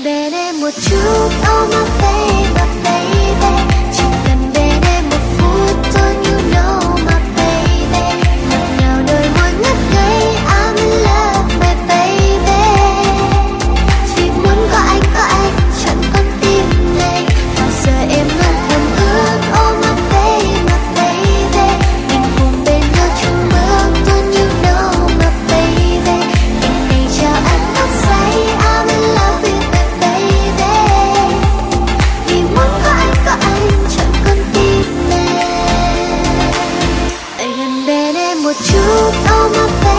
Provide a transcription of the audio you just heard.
bên em một chút, oh my baby, baby. Chỉ cần bên em một phút thôi, you know my baby. Ngọt ngào đôi môi ngất ngây, I'm in love my baby. Chỉ muốn có anh chọn con tim này. Bao giờ em luôn thầm ước, oh my baby, baby. Mình cùng bên nhau chung bước thôi, you know my baby. Ngày này chào anh thức dậy, I'm in love with my baby. Vì muốn có anh chọn con tim này. Hãy gần bên em một chút, oh my baby.